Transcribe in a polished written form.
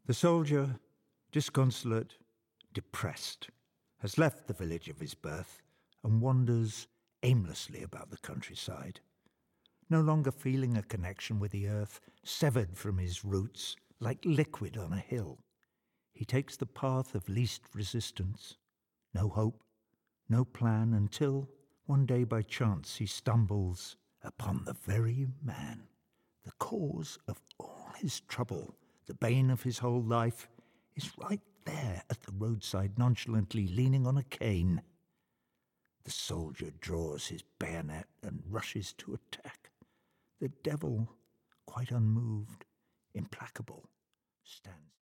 The soldier, disconsolate, depressed, has left the village of his birth and wanders aimlessly about the countryside, no longer feeling a connection with the earth, severed from his roots like liquid on a hill. He takes the path of least resistance, no hope, no plan, until one day by chance he stumbles upon the very man, the cause of all his trouble, the bane of his whole life, is right there at the roadside, nonchalantly leaning on a cane. The soldier draws his bayonet and rushes to attack. The devil, quite unmoved, implacable, stands.